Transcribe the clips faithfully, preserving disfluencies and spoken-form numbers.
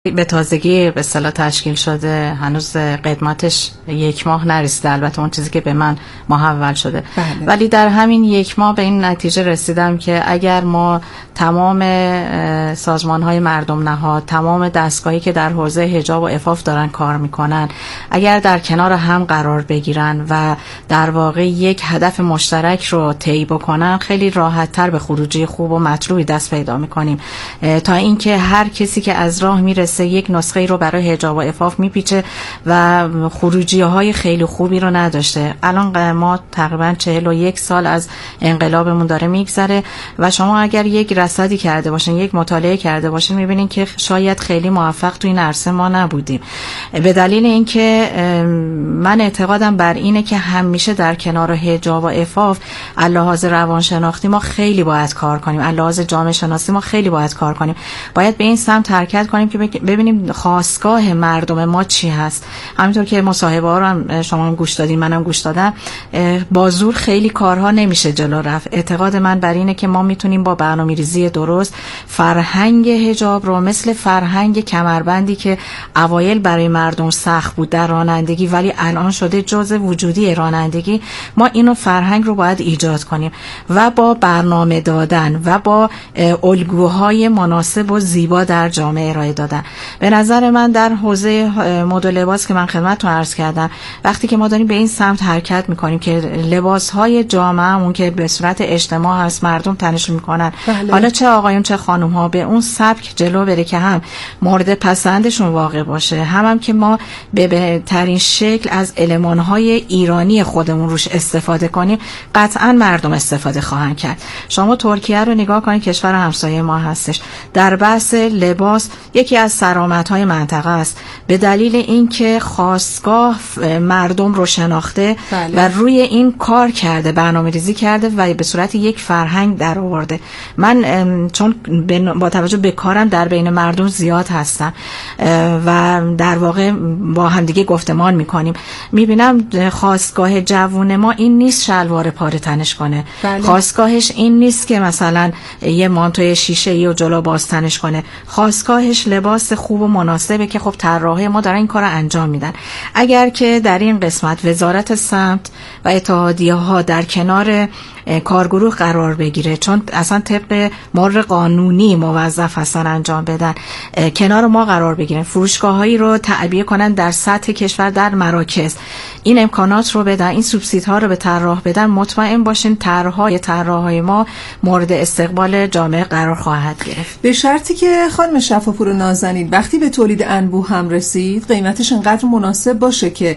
به تازگی به اصطلاح تشکیل شده، هنوز قدمتش یک ماه نرسیده، البته اون چیزی که به من محول شده. بله. ولی در همین یک ماه به این نتیجه رسیدم که اگر ما تمام سازمان‌های مردم نهاد، تمام دستگاهی که در حوزه حجاب و عفاف دارن کار میکنن، اگر در کنار هم قرار بگیرن و در واقع یک هدف مشترک رو طی بکنن، خیلی راحت‌تر به خروجی خوب و مطلوبی دست پیدا میکنیم، تا اینکه هر کسی که از راه میرسه یک نسخه رو برای حجاب و عفاف میپیچه و خروجی های خیلی خوبی رو نداشته. الان ما تقریبا چهل و یک سال از انقلابمون داره میگذره و شما اگر یک رصدی کرده باشین، یک مطالعه کرده باشین، میبینین که شاید خیلی موفق تو این عرصه ما نبودیم، به دلیل اینکه من اعتقادم بر اینه که همیشه در کنار حجاب و عفاف لحاظ روانشناختی ما خیلی باید کار کنیم، لحاظ جامعه شناسی ما خیلی باید کار کنیم، باید به این سمت حرکت کنیم که ببینیم خواستگاه مردم ما چی هست. همینطور که مصاحبه ها رو هم شما هم گوش دادین، منم گوش دادم، با زور خیلی کارها نمیشه جلو رفت. اعتقاد من بر اینه که ما میتونیم با برنامه‌ریزی درست فرهنگ حجاب رو مثل فرهنگ کمربندی که اوایل برای مردم سخت بود در رانندگی ولی الان شده جزء وجودی رانندگی، ما اینو فرهنگ رو باید ایجاد کنیم و با برنامه دادن و با الگوهای مناسب و زیبا در جامعه ارائه دادن. به نظر من در حوزه مد و لباس که من خدمتتون عرض کردم، وقتی که ما داریم به این سمت حرکت میکنیم که لباسهای جامعه‌مون که به صورت اجتماع هست مردم تنشون میکنن، بله. حالا چه آقایون چه خانم ها به اون سبک جلو بره که هم مورد پسندشون واقع باشه، هم هم که ما به بهترین شکل از المانهای ایرانی خودمون روش استفاده کنیم، قطعا مردم استفاده خواهند کرد. شما ترکیه رو نگاه کنید، کشور همسایه ما هستش، در بحث لباس یکی از سرآمدهای منطقه است، به دلیل اینکه خواستگاه مردم رو شناخته، بله. و روی این کار کرده، برنامه‌ریزی کرده و به صورت یک فرهنگ در آورده. من چون با توجه به کارم در بین مردم زیاد هستم و در واقع با همدیگه گفتمان میکنیم، میبینم خواستگاه جوون ما این نیست شلوار پاره تنش کنه، بله. خواستگاهش این نیست که مثلا یه مانتوی شیشه‌ای و جلو باز تنش کنه، خواستگاهش لباس خوب و مناسبه که خب طراحای ما دارن این کارو انجام میدن. اگر که در این قسمت وزارت سمت و اتحادیه ها در کنار کارگروه قرار بگیره، چون اصلا طبق مر قانونی موظف هستن انجام بدن، کنار ما قرار بگیرن، فروشگاهایی رو تعبیه کنن در سطح کشور در مراکز، این امکانات رو بدن، این سوبسیدها رو به طراح بدن، مطمئن باشین طرحهای طراحای ما مورد استقبال جامعه قرار خواهد گرفت. به شرطی که خانم شفاپور نازنین وقتی به تولید انبوه هم رسید قیمتش انقدر مناسب باشه که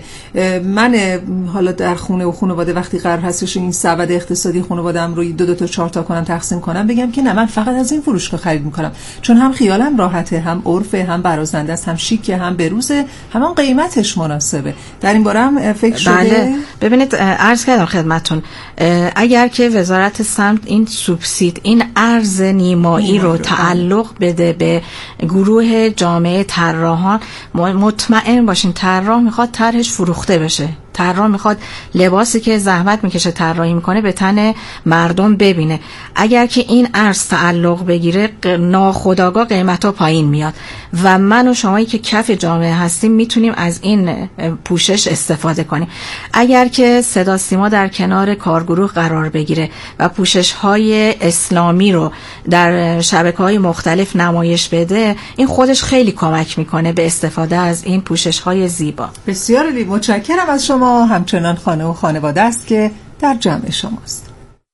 من حالا در خونه و خانواده وقتی قرار هستش این سبد اقتصادی خانواده‌ام رو دو دو تا چهار تا کنم تقسیم کنم، بگم که نه من فقط از این فروشگاه خرید میکنم، چون هم خیالم راحته، هم عرفه، هم برازنده است، هم شیکه، هم بروزه، هم قیمتش مناسبه. در این باره هم فکر شده؟ بله. ببینید عرض کردم خدمتتون، اگر که وزارت سمت این سوبسید، این ارز نیمایی رو تعلق بده به گروه جامعه طراحان، مطمئن باشین طراح میخواد طرحش فروخته بشه، طراح میخواد لباسی که زحمت میکشه طراحی میکنه به تن مردم ببینه. اگر که این ارز تعلق بگیره ناخودآگاه قیمتا پایین میاد و من و شمایی که کف جامعه هستیم میتونیم از این پوشش استفاده کنیم. اگر که صدا سیما در کنار کارگروه قرار بگیره و پوشش های اسلامی رو در شبکه‌های مختلف نمایش بده، این خودش خیلی کمک میکنه به استفاده از این پوشش های زیبا. بسیار عالی، متشکرم از شما. همچنان خانه و خانواده است که در جمع شماست.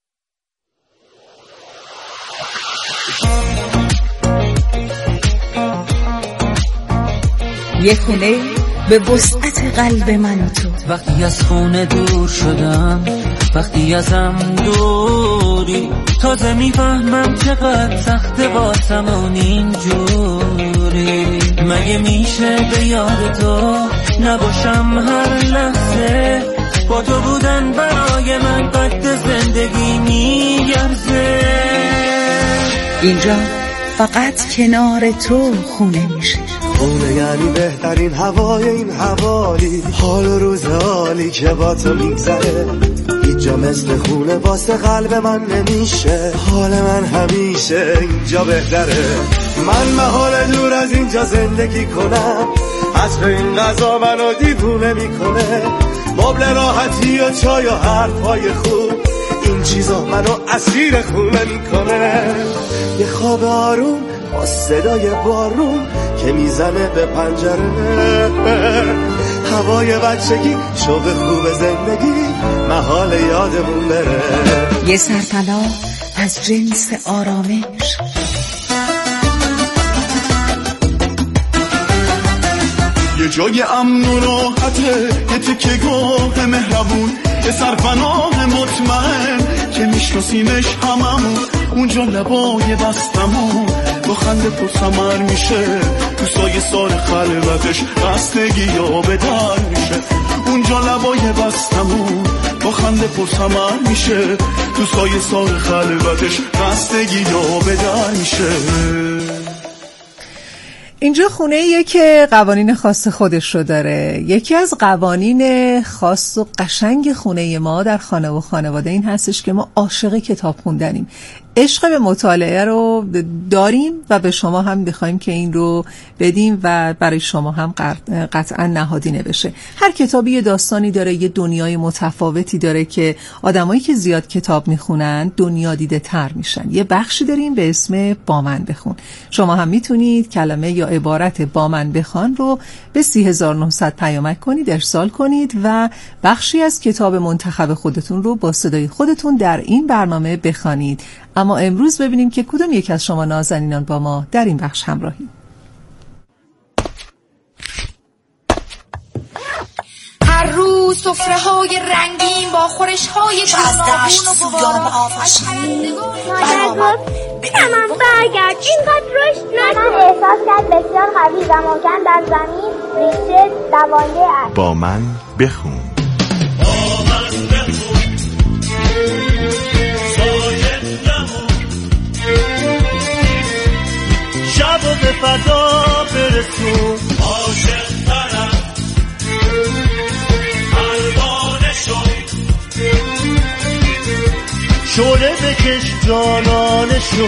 یک خونه به وسعت قلب من و تو. وقتی از خونه دور شدم، وقتی ازم دوری، تازه میفهمم چقدر سخته واسمون اینجوری. مگه میشه به یاد تو نباشم هر لحظه، با تو بودن برای من قد زندگی میارزه. اینجا فقط کنار تو خونه میشه. خونه یعنی بهترین هوای این حوالی، حال و روز حالی که با تو میگذره، هیچ جا مثل خونه واسه قلب من نمیشه. حال من همیشه اینجا بهتره. من محال دور از اینجا زندگی کنم. عطر این غذا منو دیوونه میکنه. مبل راحتی و چای و حرفای خوب، این چیزا منو اسیر خونه میکنه. یه خواب آروم با صدای بارون که میزنه به پنجره. هوای بچگی، شوق خوب زندگی، محال یادمون بره. یه سرپناه از جنس آرامش، یه جای امن و راحته، یه تکه گاه مهربون، یه سرپناه مطمئن که میشناسیمش هممون. اونجا لبای بستمون با خنده پر ثمر میشه، تو سایه سار خلوتش خستگی یا به در میشه. اونجا لبای بستمون با خنده پر ثمر میشه، تو سایه سار خلوتش خستگی یا به در میشه. اینجا خونه ایه که قوانین خاص خودش رو داره. یکی از قوانین خاص و قشنگ خونه ما در خانه و خانواده این هستش که ما عاشق کتاب خوندنیم. عشق به مطالعه رو داریم و به شما هم بخوایم که این رو بدیم و برای شما هم قطعا نهادینه بشه. هر کتابی یه داستانی داره، یه دنیای متفاوتی داره که آدمایی که زیاد کتاب میخونن دنیا دیده تر میشن. یه بخشی داریم به اسم با من بخون. شما هم میتونید کلمه یا عبارت با من بخوان رو به سی هزار و نهصد پیامک کنید، ارسال کنید و بخشی از کتاب منتخب خودتون رو با صدای خودتون در این برنامه بخوانید. اما امروز ببینیم که کدوم یک از شما نازنینان با ما در این بخش همراهی. هر روز سفره های رنگین با خورش های گوناگون و بوار مادر گفت تمام برگرد، اینقدر رشد نکن. احساس کرد بسیار قوی و محکم در زمین ریشه دوانده است. با من بخون. با من بخون. شب و به فضا برسون. عاشق ترم الوانشو، شعله بکش جانانشو.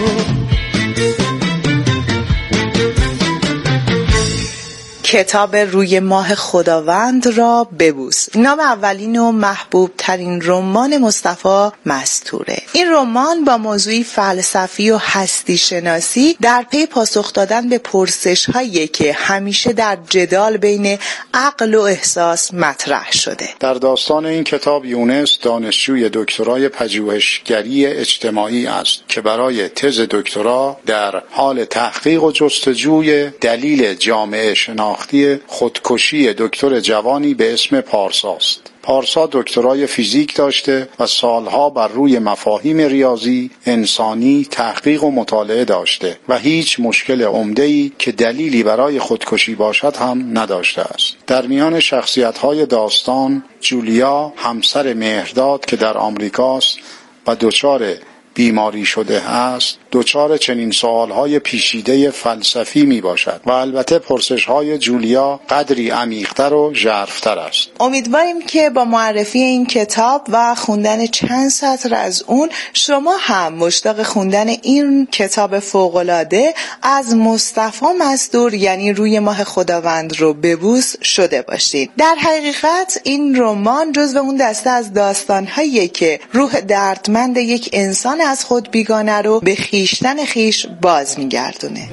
کتاب روی ماه خداوند را ببوس، نام اولین و محبوب ترین رمان مصطفی مستوره. این رمان با موضوعی فلسفی و هستی شناسی در پی پاسخ دادن به پرسش هایی که همیشه در جدال بین عقل و احساس مطرح شده. در داستان این کتاب یونس دانشجوی دکترای پژوهشگری اجتماعی است که برای تز دکترا در حال تحقیق و جستجوی دلیل جامعه شناختی خودکشی دکتر جوانی به اسم پارسا است. پارسا دکترای فیزیک داشته و سالها بر روی مفاهیم ریاضی، انسانی تحقیق و مطالعه داشته و هیچ مشکل عمده‌ای که دلیلی برای خودکشی باشد هم نداشته است. در میان شخصیت‌های داستان جولیا همسر مهرداد که در آمریکاست و دچار بیماری شده است، دچار چنین سوالهای پیچیده فلسفی می باشد و البته پرسش‌های جولیا قدری عمیق‌تر و ژرف‌تر است. امیدواریم که با معرفی این کتاب و خوندن چند سطر از اون شما هم مشتاق خوندن این کتاب فوق‌العاده از مصطفی مستور یعنی روی ماه خداوند رو ببوس شده باشید. در حقیقت این رمان جزو اون دسته از داستان‌هایی که روح دردمند یک انسان از خود بیگانه رو به خیشتن خیش باز می‌گردونه.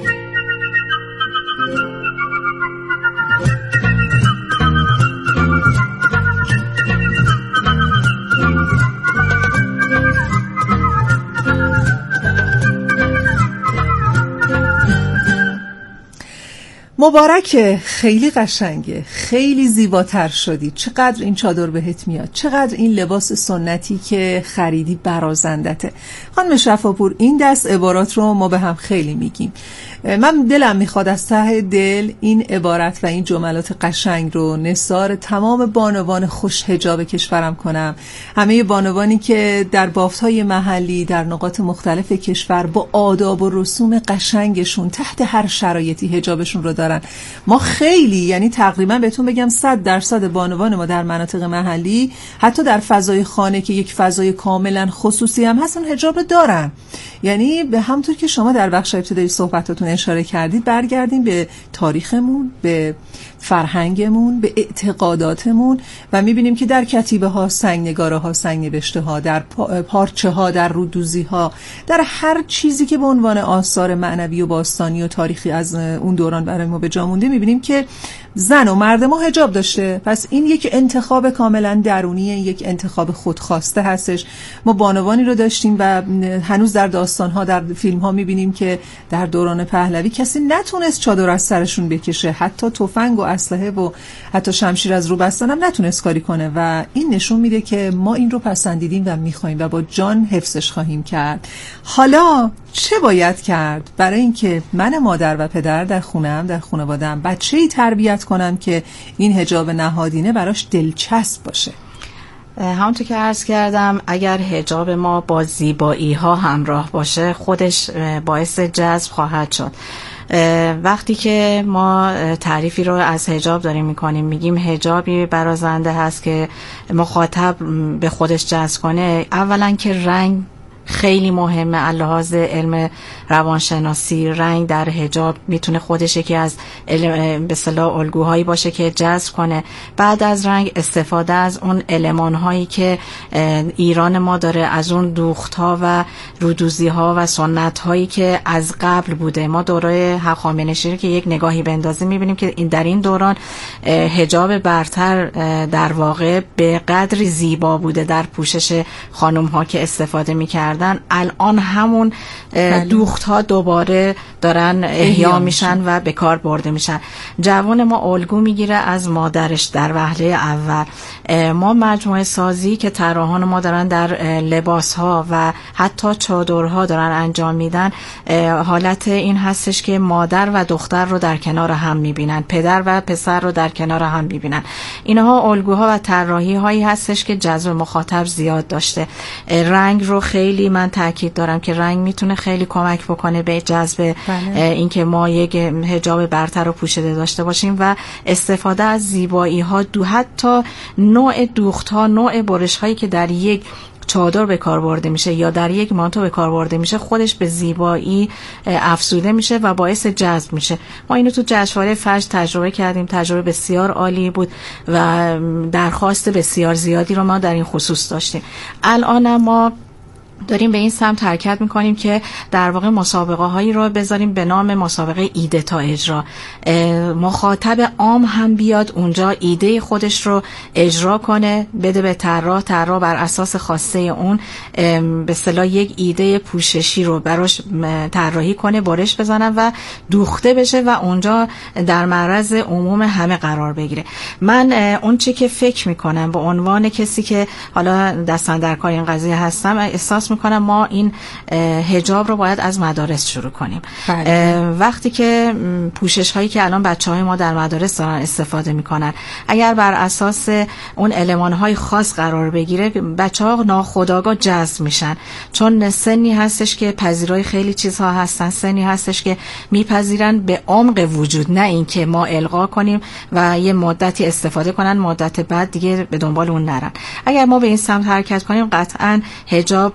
مبارکه، خیلی قشنگه، خیلی زیباتر شدی. چقدر این چادر بهت میاد، چقدر این لباس سنتی که خریدی برازندته. خانم شفاپور، این دست عبارات رو ما به هم خیلی میگیم. من دلم میخواد از ته دل این عبارت و این جملات قشنگ رو نثار تمام بانوان خوش حجاب کشورم کنم. همه بانوانی که در بافت‌های محلی در نقاط مختلف کشور با آداب و رسوم قشنگشون تحت هر شرایطی حجابشون رو دارن دارن. ما خیلی، یعنی تقریبا بهتون بگم صد درصد بانوان ما در مناطق محلی حتی در فضای خانه که یک فضای کاملا خصوصی هم هست، اون حجاب رو دارن. یعنی به همونطور که شما در بخش ابتدایی صحبتاتون اشاره کردید، برگردیم به تاریخمون، به فرهنگمون، به اعتقاداتمون و میبینیم که در کتیبه ها، سنگ نگاره ها، سنگ نوشته ها، در پارچه ها، در رودوزی ها، در هر چیزی که به عنوان آثار معنوی و باستانی و تاریخی از اون دوران برای ما به جا مونده، میبینیم که زن و مرد ما حجاب داشته. پس این یک انتخاب کاملا درونیه، یک انتخاب خودخواسته هستش. ما بانوانی رو داشتیم و هنوز در داستان ها، در فیلم ها میبینیم که در دوران پهلوی کسی نتونست چادر از سرشون بکشه، حتی تفنگ و اسلحه و حتی شمشیر از رو بستن هم نتونست کاری کنه و این نشون میده که ما این رو پسندیدیم و میخوایم و با جان حفظش خواهیم کرد. حالا چه باید کرد برای اینکه من مادر و پدر در خونم، در خانواده‌ام بچه‌ای تربیت کنم که این حجاب نهادینه براش دلچسب باشه؟ همونطور که عرض کردم، اگر حجاب ما با زیبایی ها همراه باشه، خودش باعث جذب خواهد شد. وقتی که ما تعریفی رو از حجاب داریم میکنیم، میگیم حجابی برازنده هست که مخاطب به خودش جذب کنه، اولا که رنگ خیلی مهمه. لحاظ علم روانشناسی، رنگ در حجاب میتونه خودش یکی از به اصطلاح الگوهایی باشه که جذب کنه. بعد از رنگ، استفاده از اون المان‌هایی که ایران ما داره، از اون دوخت‌ها و رودوزی‌ها و سنت‌هایی که از قبل بوده. ما دوره هخامنشی رو که یک نگاهی بندازیم، میبینیم که این در این دوران حجاب برتر در واقع به قدری زیبا بوده در پوشش خانم‌ها که استفاده می‌کردن. الان همون دوخت ها دوباره دارن احیا میشن و به کار برده میشن. جوان ما الگو میگیره از مادرش در وهله اول. ما مجموعه سازی که طراحان ما دارن در لباس ها و حتی چادرها دارن انجام میدن، حالت این هستش که مادر و دختر رو در کنار هم میبینن، پدر و پسر رو در کنار هم میبینن. اینها الگوها و طراحی هایی هستش که جذب مخاطب زیاد داشته. رنگ رو خیلی من تاکید دارم که رنگ میتونه خیلی کمک بکنه به جذب اینکه ما یک حجاب برتر رو پوشیده داشته باشیم و استفاده از زیبایی ها، دو حتی نوع دوخت ها، نوع برش هایی که در یک چادر به کار برده میشه یا در یک مانتو به کار برده میشه، خودش به زیبایی افزوده میشه و باعث جذب میشه. ما اینو تو جشنواره فجر تجربه کردیم، تجربه بسیار عالی بود و درخواست بسیار زیادی رو ما در این خصوص داشتیم. الان ما داریم به این سمت حرکت میکنیم که در واقع مسابقه هایی رو بذاریم به نام مسابقه ایده تا اجرا. مخاطب عام هم بیاد اونجا ایده خودش رو اجرا کنه، بده به طراح، طراح بر اساس خواسته اون به اصطلاح یک ایده پوششی رو براش طراحی کنه، برش بزنن و دوخته بشه و اونجا در معرض عموم همه قرار بگیره. من اون چی که فکر میکنم به عنوان کسی که حالا دستاندرکار این قضیه هستم، احساس میکنم ما این حجاب رو باید از مدارس شروع کنیم. وقتی که پوشش هایی که الان بچه های ما در مدارس دارن استفاده میکنن، اگر بر اساس اون المان های خاص قرار بگیره، بچه ها ناخودآگاه جذب میشن، چون سنی هستش که پذیرای خیلی چیزها هستن، سنی هستش که میپذیرن به عمق وجود، نه این که ما القا کنیم و یه مدتی استفاده کنن، مدت بعد دیگه به دنبال اون نرن. اگر ما به این سمت حرکت کنیم، قطعا حجاب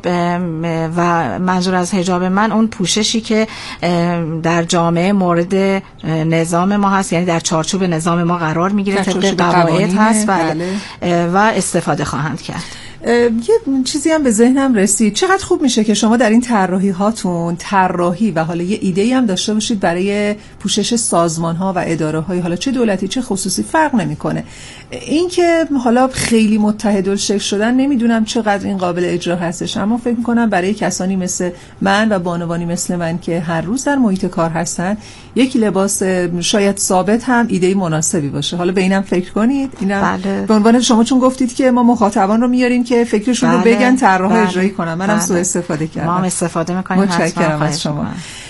و منظور از حجاب من اون پوششی که در جامعه مورد نظام ما هست، یعنی در چارچوب نظام ما قرار میگیره، طبق قواعد هست بله. و استفاده خواهند کرد. یه چیزی هم به ذهنم رسید، چقدر خوب میشه که شما در این طراحی هاتون طراحی و حالا یه ایده‌ای هم داشته باشید برای پوشش سازمان ها و اداره های، حالا چه دولتی چه خصوصی فرق نمیکنه. این که حالا خیلی متحدالشکل شدن، نمیدونم چقدر این قابل اجرا هستش، اما فکر میکنم برای کسانی مثل من و بانوانی مثل من که هر روز در محیط کار هستن، یک لباس شاید ثابت هم ایده مناسبی باشه. حالا به اینم فکر کنید. اینم بله. به عنوان شما چون گفتید که ما مخاطبان رو میاریم که فکرشون بله. رو بگن، طراح بله. اجرایی کنن، منم بله. سوء استفاده کردم. ما هم استفاده میکنیم. متشکرم از شما.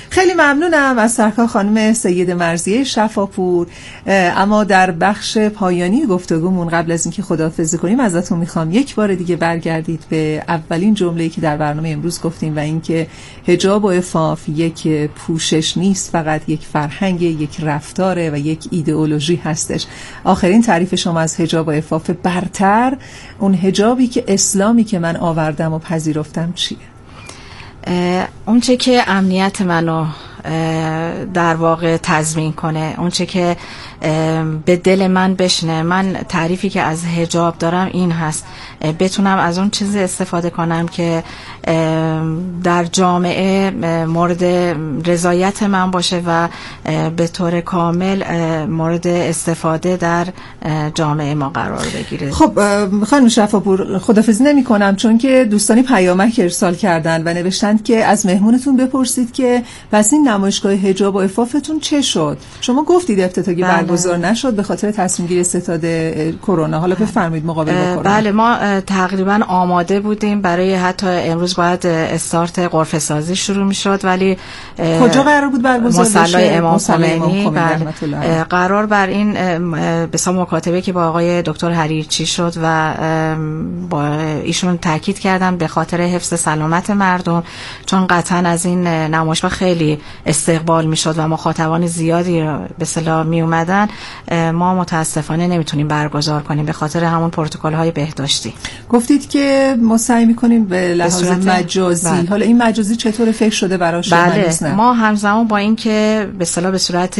خیلی ممنونم از سرکار خانم سید مرضیه شفاپور. اما در بخش پایانی گفتگومون قبل از اینکه خداحافظی کنیم ازتون میخوام یک بار دیگه برگردید به اولین جمله‌ای که در برنامه امروز گفتیم و اینکه حجاب و عفاف یک پوشش نیست، فقط یک فرهنگ، یک رفتاره و یک ایدئولوژی هستش. آخرین تعریف شما از حجاب و عفاف برتر، اون حجابی که اسلامی که من آوردم و پذیرفتم چیه؟ اون چه که امنیت منو در واقع تضمین کنه، اون چه که به دل من بشنه. من تعریفی که از حجاب دارم این هست، بتونم از اون چیزی استفاده کنم که در جامعه مورد رضایت من باشه و به طور کامل مورد استفاده در جامعه ما قرار بگیره. خب خانم شفاپور، خداحافظی نمی کنم چون که دوستانی پیامک ارسال کردن و نوشتند که از مهمونتون بپرسید که پس این نمایشگاه حجاب و عفافتون چه شد؟ شما گفتید افتتاحیه برگزار نشد به خاطر تصمیم گیری ستاد کرونا. حالا بفرمایید مقابل با کرونا. بله، ما تقریبا آماده بودیم برای حتی امروز باید استارت غرفه سازی شروع میشد، ولی کجا قرار بود برگزار بشه؟ مصلی امام خمینی. بله، قرار بر این به سام مکاتبه که با آقای دکتر حریرچی شد و با ایشون تاکید کردن به خاطر حفظ سلامت مردم، چون قطعا از این نمایشگاه خیلی استقبال میشد و مخاطبان زیادی به اصطلاح می اومدن، ما متاسفانه نمیتونیم برگزار کنیم به خاطر همون پروتکل های بهداشتی. گفتید که ما سعی میکنیم به لحاظ مجازی. بله. حالا این مجازی چطور فکر شده براش؟ بله، ما همزمان با این که به اصطلاح به صورت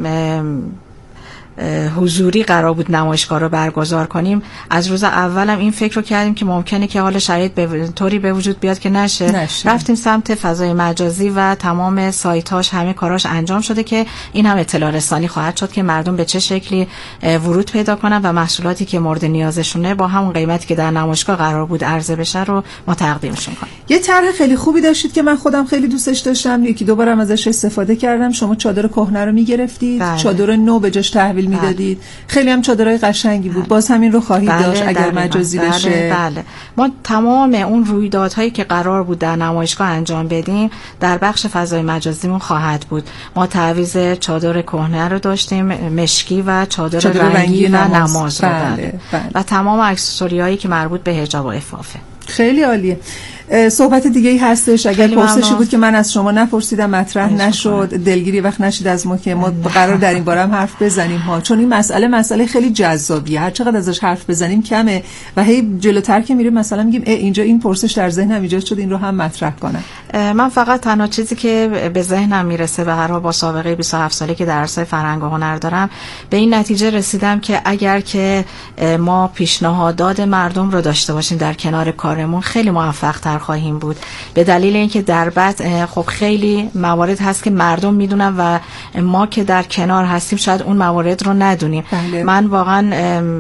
حضوری قرار بود نمایشگاه رو برگزار کنیم، از روز اولم این فکر رو کردیم که ممکنه که حال شرایط به طوری به وجود بیاد که نشه. نشه. رفتیم سمت فضای مجازی و تمام سایتاش همه کاراش انجام شده که این هم اطلاع رسانی خواهد شد که مردم به چه شکلی ورود پیدا کنن و محصولاتی که مورد نیازشونه با همون قیمتی که در نمایشگاه قرار بود عرضه بشه رو ما تقدیمشون کنیم. یه طرح خیلی خوبی داشتید که من خودم خیلی دوستش داشتم، یکی دو بارم ازش استفاده کردم. شما چادر کهنه رو میگرفتید، بله. چادر نو به جاش تحویل میدادید. بله. خیلی هم چادرای قشنگی بود. باز همین رو خواهید بله داشت اگر بله مجازی بله بشه؟ بله. ما تمام اون رویدادهایی که قرار بود در نمایشگاه انجام بدیم در بخش فضای مجازیمون خواهد بود. ما تعویض چادر کهنه رو داشتیم، مشکی و چادر, چادر رنگی, رنگی و نماز, نماز رو بله. بله. بله. و تمام اکسسوریایی که مربوط به حجاب و عفافه. خیلی عالیه. صحبت دیگه ای هستش؟ اگر پرسشی بود که من از شما نپرسیدم مطرح نشد، دلگیری وقت نشید از ما که ما قرار در این باره هم حرف بزنیم ها، چون این مسئله مسئله خیلی جذابیه، هر چقدر ازش حرف بزنیم کمه و هی جلوتر که میریم مثلا میگیم اینجا این پرسش در ذهنم ایجاد شد، این رو هم مطرح کنم. من فقط تنها چیزی که به ذهنم میرسه به هر حال با سابقه بیست و هفت ساله که در عرصه فرهنگ و هنر دارم، به این نتیجه رسیدم که اگر که ما پیشنهادات مردم رو داشته باشیم در کنار کارمون خیلی موفق تر خواهیم بود، به دلیل اینکه در بعد خب خیلی موارد هست که مردم میدونن و ما که در کنار هستیم شاید اون موارد رو ندونیم. بله. من واقعا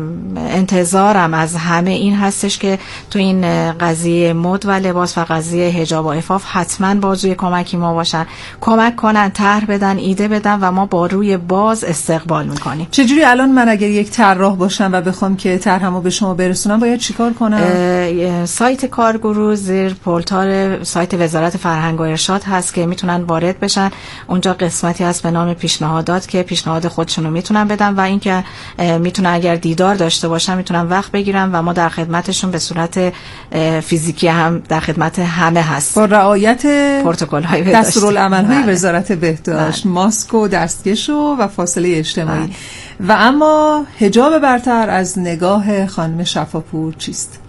انتظارم از همه این هستش که تو این قضیه مد و لباس و قضیه حجاب و عفاف حتما بازوی کمکی ما باشن، کمک کنن، طرح بدن، ایده بدن و ما با روی باز استقبال میکنیم. چجوری الان من اگر یک طراح باشم و بخوام که طرحمو به شما برسونم باید چیکار کنم؟ سایت کارگروه زیر پورتال سایت وزارت فرهنگ و ارشاد هست که میتونن وارد بشن. اونجا قسمتی هست به نام پیشنهادات که پیشنهاد خودشونو میتونن بدن و اینکه میتونن اگر دیدار داشته باشن میتونن وقت بگیرن و ما در خدمتشون به صورت فیزیکی هم در خدمت همه هست با رعایت پروتکل های دستورالعمل های وزارت بهداشت، ماسک و دستکش و فاصله اجتماعی. بله. و اما حجاب برتر از نگاه خانم شفاپور چیست؟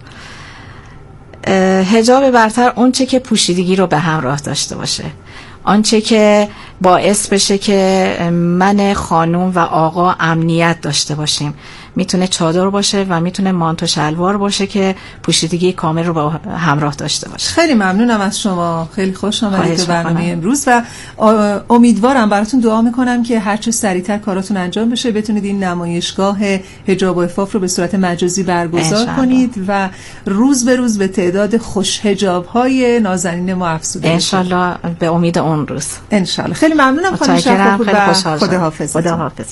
حجاب برتر اون چه که پوشیدگی رو به همراه داشته باشه، آنچه که باعث بشه که من خانم و آقا امنیت داشته باشیم. میتونه چادر باشه و میتونه مانتو شلوار باشه که پوشیدگی کامل رو با همراه داشته باشه. خیلی ممنونم از شما، خیلی خوش آمدید به برنامه امروز و امیدوارم براتون دعا میکنم که هر چه سریعتر کاراتون انجام بشه، بتونید این نمایشگاه حجاب و عفاف رو به صورت مجازی برگزار کنید و روز به روز به تعداد خوش حجاب های نازنین ما افزوده بشه. انشالله، به امید اون روز. انشالله. خیلی ممنونم خانم شفاپور و خداحافظ. خداحافظ.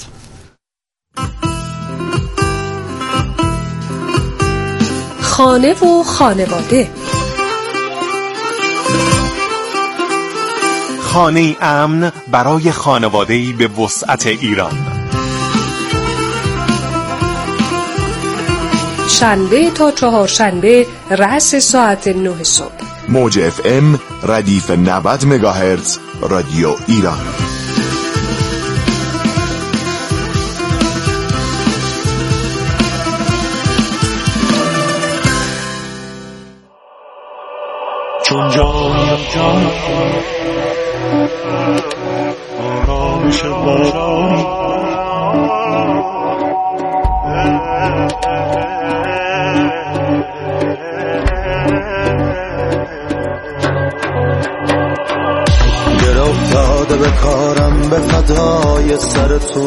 خانه و خانواده. خانه امن برای خانواده‌ای به وسعت ایران. شنبه تا چهارشنبه رأس ساعت نه صبح. موج اف ام ردیف نود مگاهرتز رادیو ایران. چون جانم جان آرامش بارانی گر افتاده به کارم به فدای سر تو،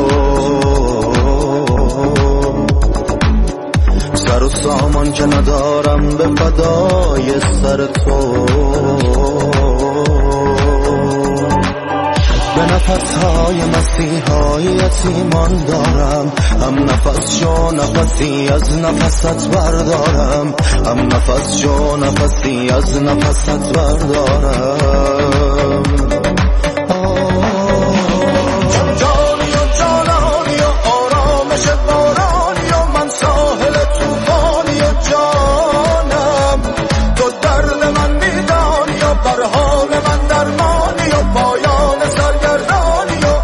سر و سامان که ندارم به فدای سر تو، به نفسهای مسیحای یتیمان دارم، هم نفس شو نفسی از نفست بردارم، هم نفس شو نفسی از نفست بردارم. جانی و جانانی و آرامش بارانی و من ساحل توفانی و جانم، تو درد من میدانی و بر حال من درمانی و پایان سرگردانی و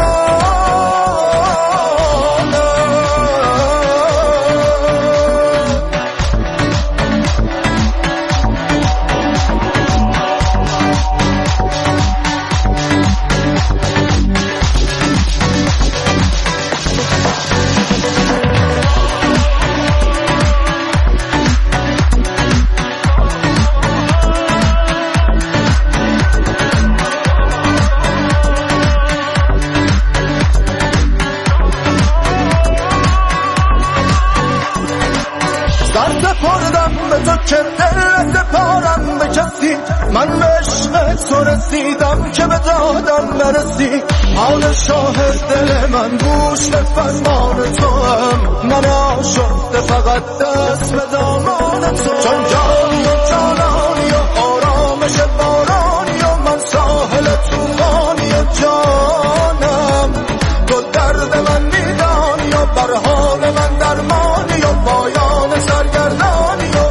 من به عشق تو رسیدم که به دادم برسی، حال شاهد دل من گوش به فرمان تو هم، من آشفته فقط دست به دامان تو، چون جانی و جانانی و آرامش بارانی و من ساحل توفانی و جانم، تو درد من میدانی و بر حال من درمانی و پایان سرگردانی و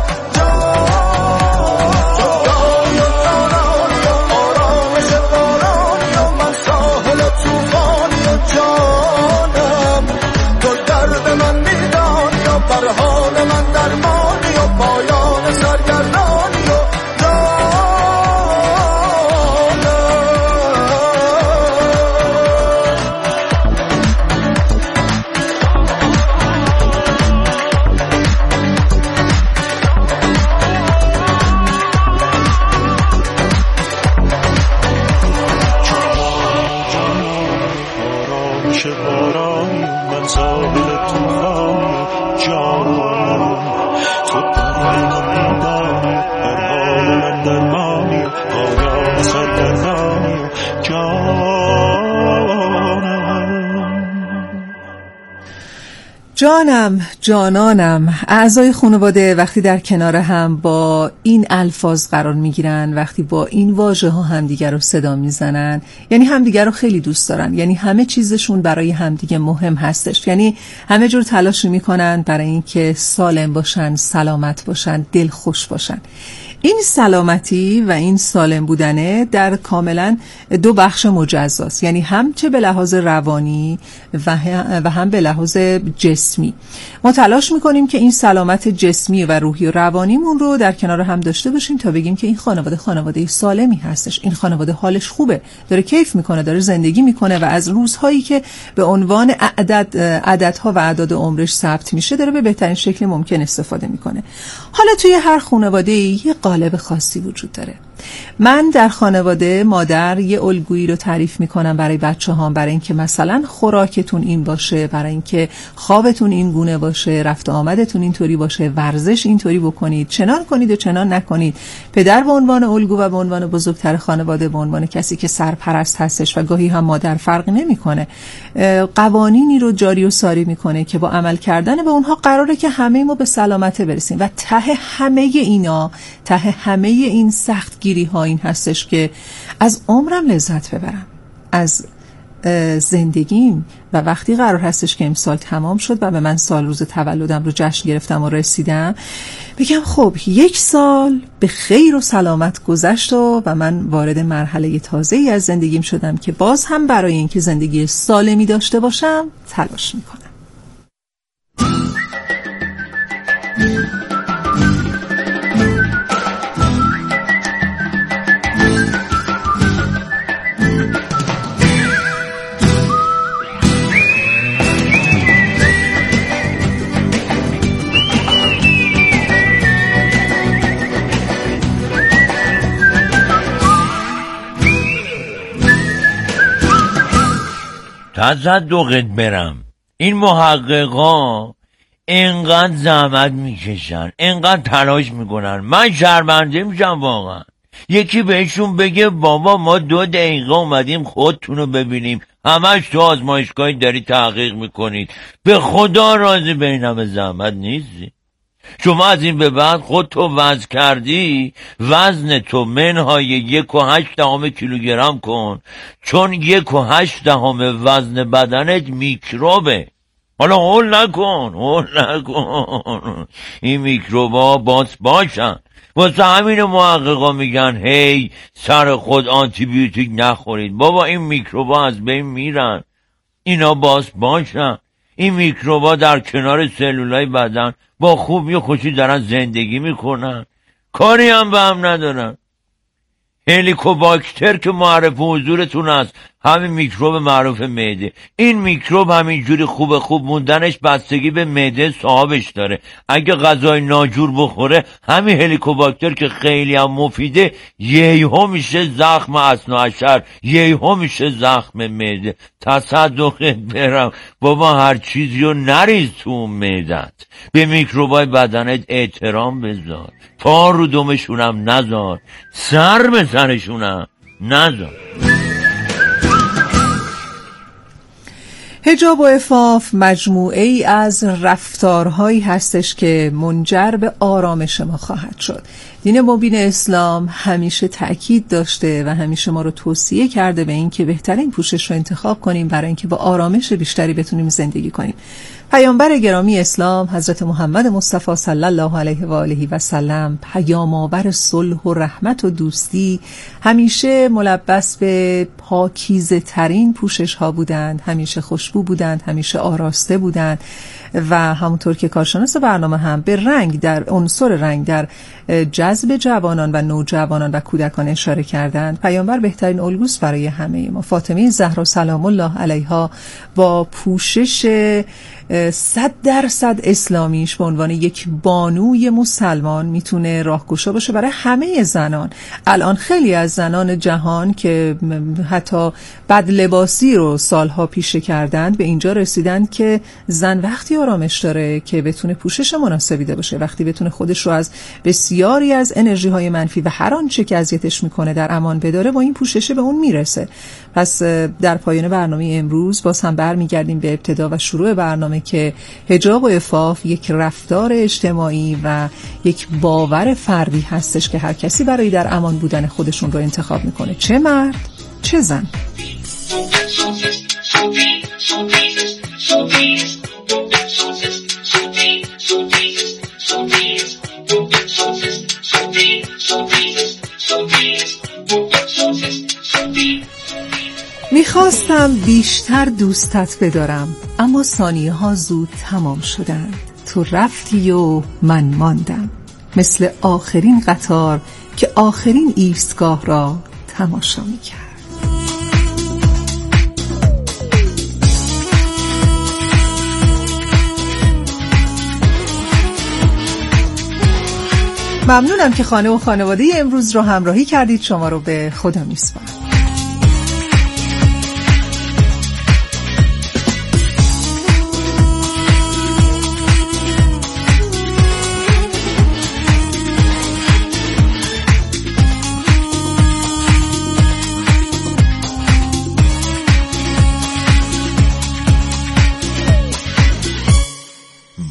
بر حال من درمانی و پایان سرگردانی و آرامش بارانی من ساحل توفانی جانم، تو درد من میدانی بر حال من درمانی پایان سرگردانی جانم جانانم. اعضای خانواده وقتی در کنار هم با این الفاظ قرار میگیرن، وقتی با این واژه ها همدیگر رو صدا میزنن، یعنی همدیگر رو خیلی دوست دارن، یعنی همه چیزشون برای همدیگه مهم هستش، یعنی همه جور تلاش میکنن برای اینکه سالم باشن، سلامت باشن، دل خوش باشن. این سلامتی و این سالم بودنه در کاملا دو بخش مجزاست، یعنی هم چه به لحاظ روانی و هم به لحاظ جسمی. ما تلاش میکنیم که این سلامت جسمی و روحی و روانیمون رو در کنار هم داشته باشیم تا بگیم که این خانواده خانواده سالمی هستش، این خانواده حالش خوبه، داره کیف میکنه، داره زندگی میکنه و از روزهایی که به عنوان عدد عددها و اعداد عمرش ثبت میشه داره به بهترین شکل ممکن استفاده میکنه. حالا توی هر خانواده یه قالب خاصی وجود داره. من در خانواده مادر یه الگویی رو تعریف میکنم برای بچه ها، برای اینکه مثلا خوراکتون این باشه، برای اینکه خوابتون این گونه باشه، رفت و آمدتون اینطوری باشه، ورزش اینطوری بکنید، چنان کنید و چنان نکنید. پدر به عنوان الگو و به عنوان بزرگتر خانواده، به عنوان کسی که سرپرست هستش و گاهی هم مادر فرقی نمیکنه، قوانینی رو جاری و ساری میکنه که با عمل کردن به اونها قراره که همه ما به سلامت برسیم و ته همه اینا، ته همه این سختگیری یادگیری ها این هستش که از عمرم لذت ببرم، از زندگیم. و وقتی قرار هستش که امسال تمام شد و به من سال روز تولدم رو جشن گرفتم و رسیدم، بگم خب یک سال به خیر و سلامت گذشت و, و من وارد مرحله تازه‌ای از زندگیم شدم که باز هم برای اینکه زندگی سالمی داشته باشم تلاش میکنم. تصدقت برم این محققا اینقدر زحمت میکشن، اینقدر تلاش میکنن، من شرمنده میشم واقعا. یکی بهشون بگه بابا ما دو دقیقه اومدیم خودتونو ببینیم، همش تو آزمایشگاهی داری تحقیق میکنید، به خدا راضی به این همه زحمت نیستی. شما از این به بعد خود تو وزن کردی، وزن تو منهای یک و هشت دهم کیلوگرم کن، چون یک و هشت دهم وزن بدنت میکروبه. حالا هول نکن هول نکن این میکروبا باس باشن. واسه همین محققا میگن هی سر خود آنتی بیوتیک نخورید. بابا این میکروبا از بین میرن، اینا باس باشن. این میکروبا در کنار سلولای بدن با خوبی و خوشی دارن زندگی میکنن، کاری هم به هم ندارن. هلیکوباکتر که معرف حضورتون است، همین میکروب معروف معده. این میکروب همینجوری خوب خوب موندنش بستگی به معده صاحبش داره. اگه غذای ناجور بخوره، همین هلیکوباکتر که خیلی هم مفیده، یهو میشه زخم اثناعشر، یهو میشه زخم معده. تصدقت برم بابا هر چیزی رو نریز تو اون معدت. به میکروبای بدنت احترام بذار، پا رو دمشونم نذار، سر به سرشونم نذار. حجاب و عفاف مجموعه ای از رفتارهایی هستش که منجر به آرامش ما خواهد شد. دین مبین اسلام همیشه تأکید داشته و همیشه ما رو توصیه کرده به این که بهترین پوشش رو انتخاب کنیم برای اینکه با آرامش بیشتری بتونیم زندگی کنیم. پیامبر گرامی اسلام حضرت محمد مصطفی صلی الله علیه و آله و سلم، پیام آور صلح و رحمت و دوستی، همیشه ملبس به پاکیزه ترین پوشش ها بودند، همیشه خوشبو بودند، همیشه آراسته بودند و همونطور که کارشناس برنامه هم به رنگ در عنصر رنگ در جذب جوانان و نوجوانان و کودکان اشاره کردند. پیامبر بهترین الگوست برای همه ما. فاطمه زهرا سلام الله علیها با پوشش صد درصد اسلامیش به عنوان یک بانوی مسلمان میتونه راهگشا باشه برای همه زنان. الان خیلی از زنان جهان که حتی بد لباسی رو سالها پیشه کردند به اینجا رسیدند که زن وقتی آرامش داره که بتونه پوشش مناسبی داشته باشه، وقتی بتونه خودش رو از بسیاری از انرژی های منفی و هر آنچه که اذیتش میکنه در امان بداره، با این پوشش به اون میرسه. پس در پایان برنامه امروز باز هم برمیگردیم به ابتدا و شروع برنامه که حجاب و عفاف یک رفتار اجتماعی و یک باور فردی هستش که هر کسی برای در امان بودن خودشون رو انتخاب میکنه، چه مرد چه زن. میخواستم بیشتر دوستت بدارم، اما ثانیه ها زود تمام شدند. تو رفتی و من ماندم، مثل آخرین قطار که آخرین ایستگاه را تماشا میکرد. ممنونم که خانه و خانواده امروز رو همراهی کردید. شما رو به خدا میسپارم.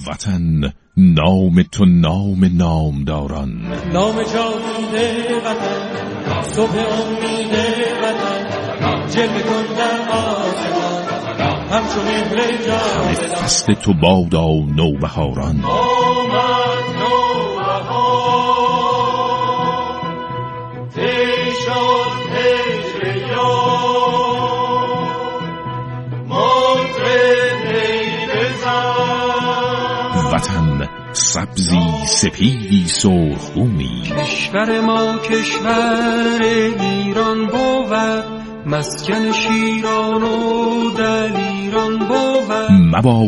وطن نام تو نام نامداران، نام جاوید وطن، صبح امید وطن، جلوه کن در آسمان همچون مهر جاودان. فصل تو بادا نوبهاران، آمد نوبهار، تی شد هجر یار، مطرب نی بزن. وطن سبزی سپیدی سرخگونی، کشور ما کشور ایران بود، مسکن شیران و دلیران بود. مبا